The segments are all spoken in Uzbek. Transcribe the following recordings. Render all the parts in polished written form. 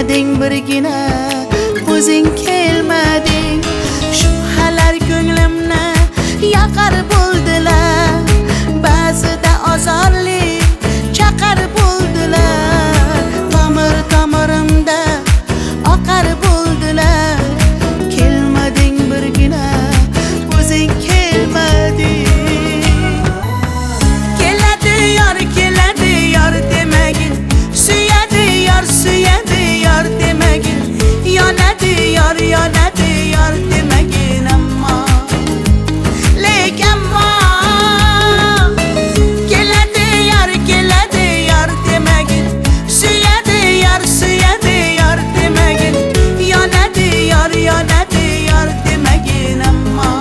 kelmading birgina, o'zing kelmading. Shubhalar ko'nglimni yoqar bo'ldilar, ba'zida azorli chaqar bo'ldilar, tomir-tomirimda oqar bo'ldilar. Kelmading birgina, o'zing kelmading. Keladi yor demagin, suyadi yor demagin, yonadi yor demagin. Ammo keladi yor demagin, suyadi yor demagin, yonadi yor demagin. Ammo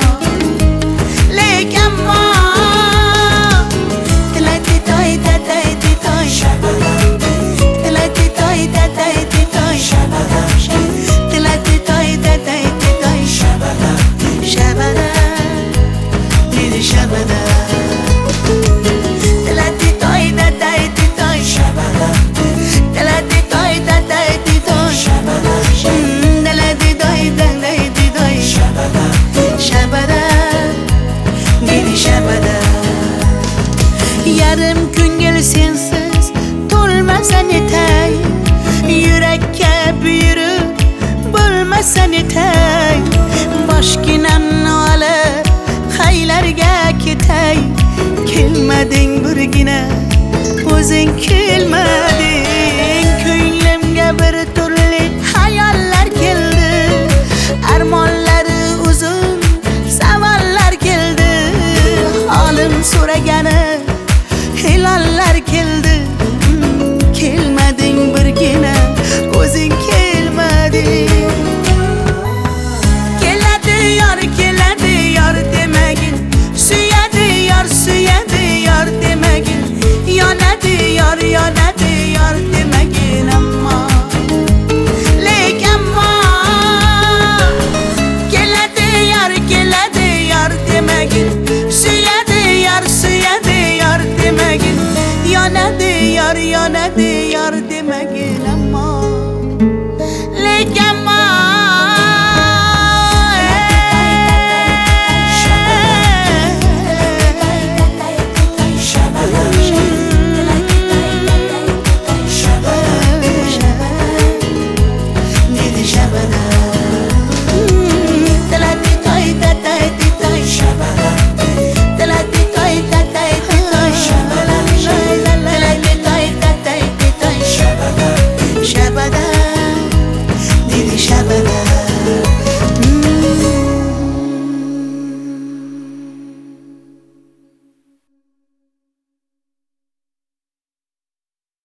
yarim ko'ngil sensiz to'lmasa netay, yurakka buyruq bo'lmasa netay. Boshginamni olib qaylarga ketay, kelmading birgina, o'zing kelmading. Ko'nglimga bir